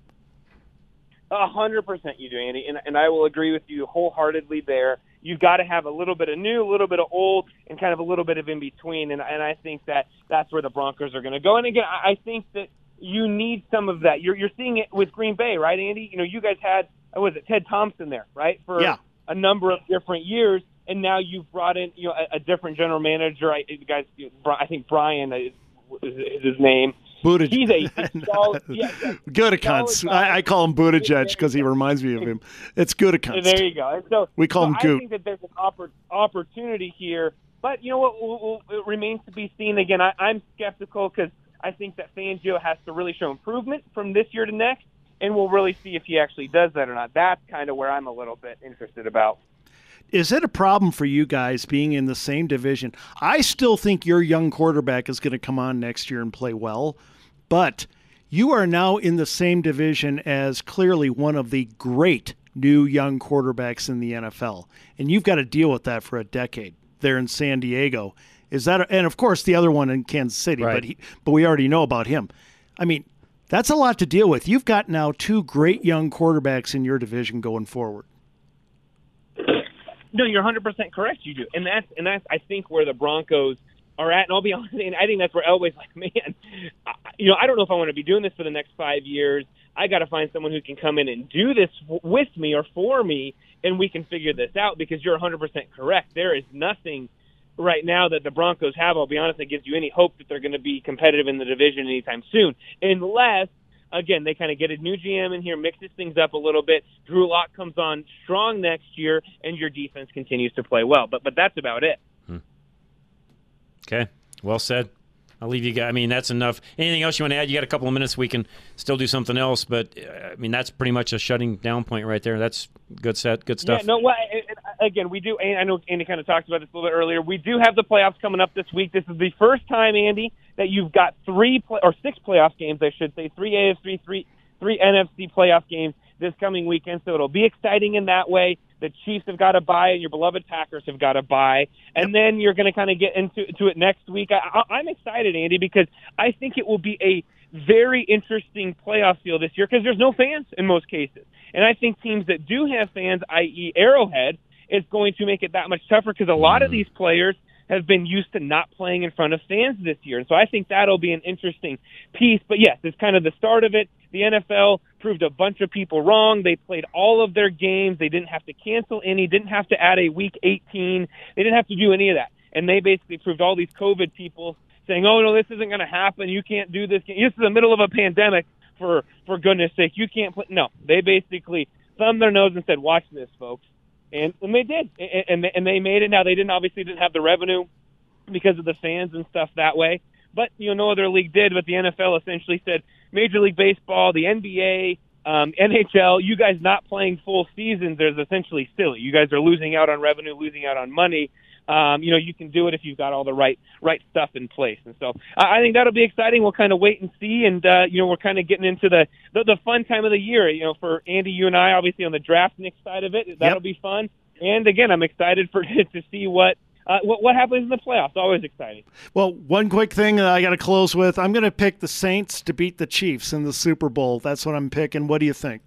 A hundred percent you do, Andy, and, and I will agree with you wholeheartedly there. You've got to have a little bit of new, a little bit of old, and kind of a little bit of in between, and, and I think that that's where the Broncos are going to go. And again, I, I think that you need some of that. You're you're seeing it with Green Bay, right, Andy? You know, you guys had, what was it, Ted Thompson there, right, for Yeah. a number of different years, and now you've brought in, you know, a, a different general manager. I, the guys, I think Brian is, is his name. Buttigieg. He's a, a solid, yeah, yeah. Gutekunst. I, I call him Buttigieg because he reminds me of him. It's Gutekunst. There you go. And so We call so him I Goot. think that there's an oppor- opportunity here, but you know what? We'll, we'll, it remains to be seen. Again, I, I'm skeptical because I think that Fangio has to really show improvement from this year to next, and we'll really see if he actually does that or not. That's kind of where I'm a little bit interested about. Is it a problem for you guys being in the same division? I still think your young quarterback is going to come on next year and play well, but you are now in the same division as clearly one of the great new young quarterbacks in the N F L, and you've got to deal with that for a decade there in San Diego. Is that, a, and of course the other one in Kansas City, Right. but he, but we already know about him. I mean, that's a lot to deal with. You've got now two great young quarterbacks in your division going forward. No, you're one hundred percent correct. You do, and that's and that's I think where the Broncos are at. And I'll be honest, and I think that's where Elway's like, man, I, you know, I don't know if I want to be doing this for the next five years. I got to find someone who can come in and do this w- with me or for me, and we can figure this out. Because you're one hundred percent correct. There is nothing right now that the Broncos have, I'll be honest, that gives you any hope that they're going to be competitive in the division anytime soon, unless. Again, they kind of get a new G M in here, mixes things up a little bit. Drew Lock comes on strong next year, and your defense continues to play well. But but that's about it. Okay, well said. I'll leave you guys. I mean, that's enough. Anything else you want to add? You got a couple of minutes. We can still do something else, but uh, I mean, that's pretty much a shutting down point right there. That's good set, good stuff. Yeah, no, well, and- and again, we do, and I know Andy kind of talked about this a little bit earlier. We do have the playoffs coming up this week. This is the first time, Andy, that you've got three play, or six playoff games, I should say, three A F C, three, three N F C playoff games this coming weekend. So it'll be exciting in that way. The Chiefs have got to bye, and your beloved Packers have got to bye. And then you're going to kind of get into to it next week. I, I, I'm excited, Andy, because I think it will be a very interesting playoff field this year because there's no fans in most cases. And I think teams that do have fans, that is. Arrowhead, is going to make it that much tougher because a lot of these players have been used to not playing in front of fans this year. And so I think that'll be an interesting piece. But yes, it's kind of the start of it. The N F L proved a bunch of people wrong. They played all of their games. They didn't have to cancel any, didn't have to add a week eighteen. They didn't have to do any of that. And they basically proved all these COVID people saying, oh, no, this isn't going to happen. You can't do this. This is the middle of a pandemic, for, for goodness sake. You can't play. No, they basically thumbed their nose and said, watch this, folks. And, and they did, and, and, they, and they made it. Now, they didn't obviously didn't have the revenue because of the fans and stuff that way. But, you know, no other league did. But the N F L essentially said, Major League Baseball, the N B A, um, N H L, you guys not playing full seasons is essentially silly. You guys are losing out on revenue, losing out on money. Um, you know, you can do it if you've got all the right right stuff in place. And so I think that'll be exciting. We'll kind of wait and see. And, uh, you know, we're kind of getting into the, the, the fun time of the year. You know, for Andy, you and I, obviously on the draft Knicks side of it, that'll yep. be fun. And, again, I'm excited for to see what, Uh, what, what happens in the playoffs. Always exciting. Well, one quick thing that I got to close with. I'm going to pick the Saints to beat the Chiefs in the Super Bowl. That's what I'm picking. What do you think?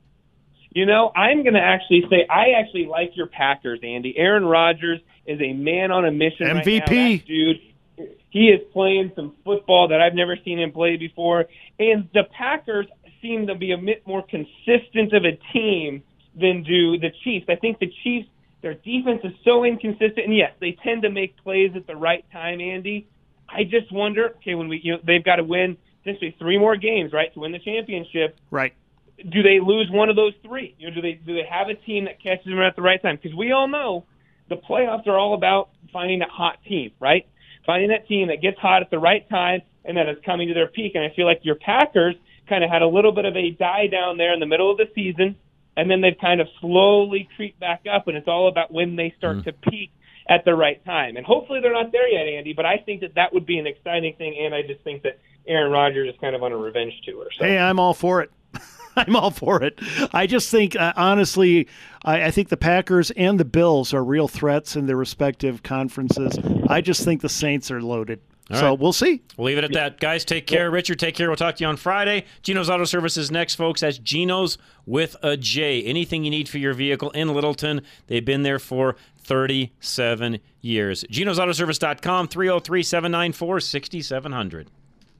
You know, I'm going to actually say I actually like your Packers, Andy. Aaron Rodgers is a man on a mission M V P. right now. That dude, he is playing some football that I've never seen him play before. And the Packers seem to be a bit more consistent of a team than do the Chiefs. I think the Chiefs, their defense is so inconsistent, and yes, they tend to make plays at the right time, Andy. I just wonder, okay, when we, you know, they've got to win essentially three more games, right, to win the championship. Right. Do they lose one of those three? You know, do they do they have a team that catches them at the right time? Because we all know the playoffs are all about finding that hot team, right? Finding that team that gets hot at the right time and that is coming to their peak. And I feel like your Packers kind of had a little bit of a die down there in the middle of the season. And then they've kind of slowly creep back up, and it's all about when they start mm. to peak at the right time. And hopefully they're not there yet, Andy, but I think that that would be an exciting thing, and I just think that Aaron Rodgers is kind of on a revenge tour. So. Hey, I'm all for it. I'm all for it. I just think, uh, honestly, I, I think the Packers and the Bills are real threats in their respective conferences. I just think the Saints are loaded. All so right. We'll see. We'll leave it at that. Guys, take care. Yeah. Richard, take care. We'll talk to you on Friday. Geno's Auto Service is next, folks. That's Geno's with a J. Anything you need for your vehicle in Littleton. They've been there for thirty-seven years. genos auto service dot com, three oh three, seven nine four, six seven zero zero.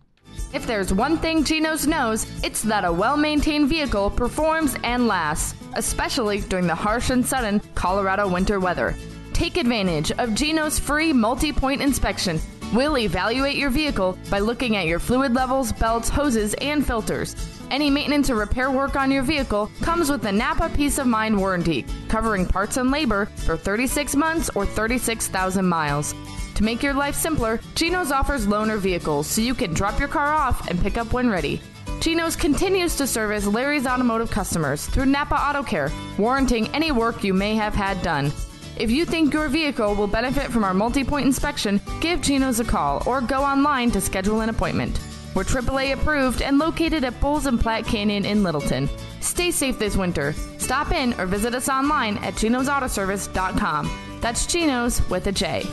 If there's one thing Geno's knows, it's that a well-maintained vehicle performs and lasts, especially during the harsh and sudden Colorado winter weather. Take advantage of Geno's free multi-point inspection. We'll evaluate your vehicle by looking at your fluid levels, belts, hoses, and filters. Any maintenance or repair work on your vehicle comes with the Napa Peace of Mind warranty, covering parts and labor for thirty-six months or thirty-six thousand miles. To make your life simpler, Geno's offers loaner vehicles so you can drop your car off and pick up when ready. Geno's continues to service Larry's Automotive customers through Napa Auto Care, warranting any work you may have had done. If you think your vehicle will benefit from our multi-point inspection, give Geno's a call or go online to schedule an appointment. We're triple A approved and located at Bulls and Platte Canyon in Littleton. Stay safe this winter. Stop in or visit us online at genos auto service dot com. That's Geno's with a J.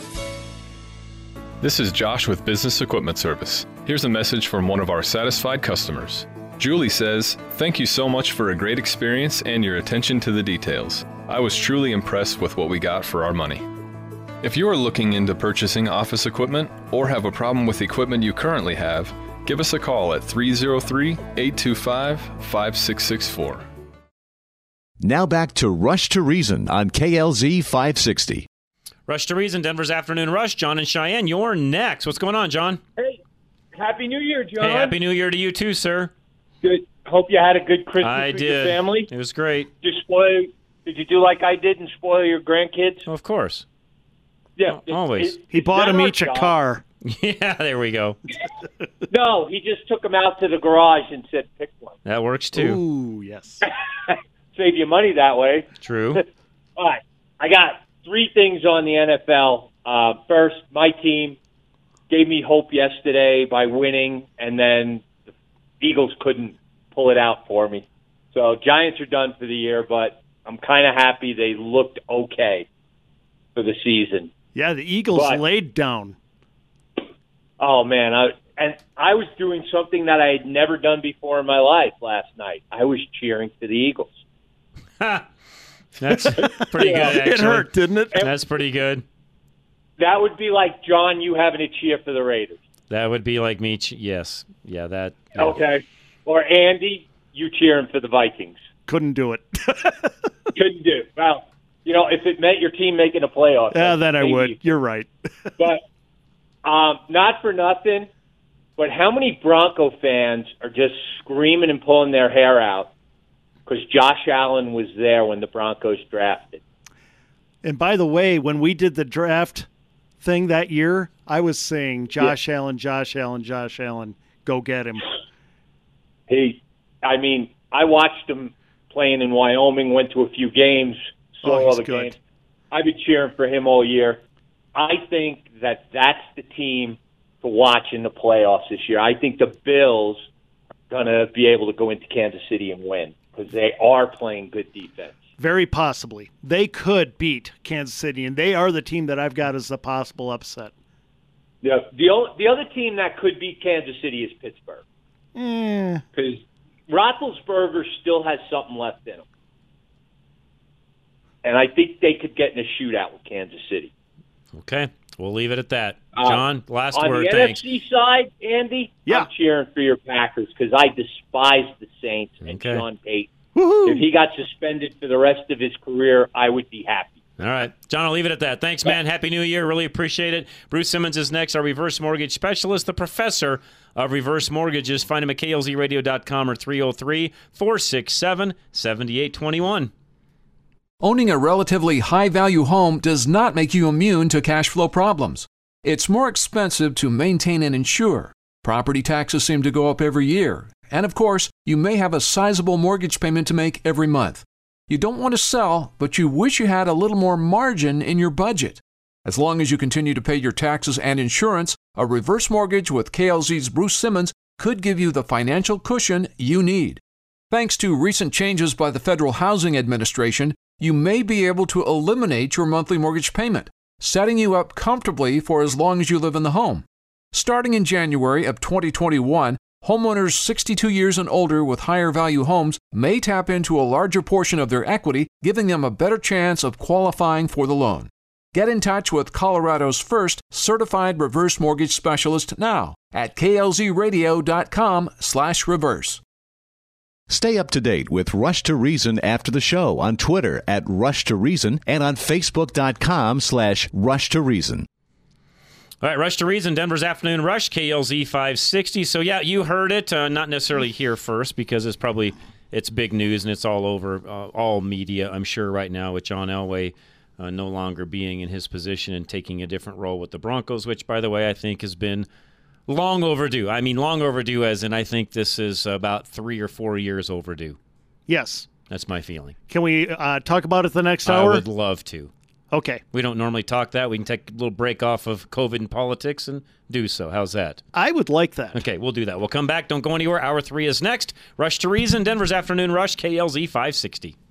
This is Josh with Business Equipment Service. Here's a message from one of our satisfied customers. Julie says, "Thank you so much for a great experience and your attention to the details. I was truly impressed with what we got for our money." If you are looking into purchasing office equipment or have a problem with equipment you currently have, give us a call at three oh three, eight two five, five six six four. Now back to Rush to Reason on K L Z five sixty. Rush to Reason, Denver's Afternoon Rush. John and Cheyenne, you're next. What's going on, John? Hey, Happy New Year, John. Hey, Happy New Year to you too, sir. Good. Hope you had a good Christmas I with did. your family. It was great. Did you spoil? Did you do like I did and spoil your grandkids? Of course. Yeah, oh, always. It, he bought them each a car. Yeah, there we go. No, he just took them out to the garage and said, "Pick one." That works too. Ooh, yes. Save you money that way. True. All right, I got three things on the N F L. Uh, first, my team gave me hope yesterday by winning, and then the Eagles couldn't pull it out for me. So Giants are done for the year, but I'm kind of happy they looked okay for the season. Yeah, the Eagles but, laid down. Oh, man. I, and I was doing something that I had never done before in my life last night. I was cheering for the Eagles. That's pretty yeah. good, actually. It hurt, didn't it? That's pretty good. That would be like, John, you having to cheer for the Raiders. That would be like me. Che- yes. Yeah, that. Yeah. Okay. Or Andy, you cheering for the Vikings. Couldn't do it. Couldn't do it. Well, you know, if it meant your team making a playoff. Yeah, then I would. You're right. But um, not for nothing, but how many Bronco fans are just screaming and pulling their hair out because Josh Allen was there when the Broncos drafted? And by the way, when we did the draft thing that year, I was saying Josh yeah. Allen, Josh Allen, Josh Allen, go get him. He, I mean, I watched him playing in Wyoming, went to a few games, saw oh, all the good. games. I've been cheering for him all year. I think that that's the team to watch in the playoffs this year. I think the Bills are going to be able to go into Kansas City and win because they are playing good defense. Very possibly. They could beat Kansas City, and they are the team that I've got as the possible upset. Yeah, the only, the other team that could beat Kansas City is Pittsburgh. Eh. Because Roethlisberger still has something left in him. And I think they could get in a shootout with Kansas City. Okay, we'll leave it at that. Uh, John, last on word, the thanks. N F C side, Andy, yeah. I'm cheering for your Packers because I despise the Saints and okay. Sean Payton. Woo-hoo. If he got suspended for the rest of his career, I would be happy. All right. John, I'll leave it at that. Thanks, man. Happy New Year. Really appreciate it. Bruce Simmons is next, our reverse mortgage specialist, the professor of reverse mortgages. Find him at K L Z radio dot com or three oh three, four six seven, seven eight two one. Owning a relatively high-value home does not make you immune to cash flow problems. It's more expensive to maintain and insure. Property taxes seem to go up every year. And of course, you may have a sizable mortgage payment to make every month. You don't want to sell, but you wish you had a little more margin in your budget. As long as you continue to pay your taxes and insurance, a reverse mortgage with K L Z's Bruce Simmons could give you the financial cushion you need. Thanks to recent changes by the Federal Housing Administration, you may be able to eliminate your monthly mortgage payment, setting you up comfortably for as long as you live in the home. Starting in January of twenty twenty-one, homeowners sixty-two years and older with higher value homes may tap into a larger portion of their equity, giving them a better chance of qualifying for the loan. Get in touch with Colorado's first certified reverse mortgage specialist now at K L Z radio dot com slash reverse. Stay up to date with Rush to Reason after the show on Twitter at Rush to Reason and on Facebook dot com slash Rush to Reason. All right, Rush to Reason, Denver's Afternoon Rush, K L Z five sixty. So, yeah, you heard it, uh, not necessarily here first because it's probably it's big news and it's all over, uh, all media, I'm sure, right now with John Elway uh, no longer being in his position and taking a different role with the Broncos, which, by the way, I think has been long overdue. I mean, long overdue as in I think this is about three or four years overdue. Yes. That's my feeling. Can we uh, talk about it the next hour? I would love to. Okay. We don't normally talk that. We can take a little break off of COVID and politics and do so. How's that? I would like that. Okay, we'll do that. We'll come back. Don't go anywhere. Hour three is next. Rush to Reason, Denver's Afternoon Rush, K L Z five sixty.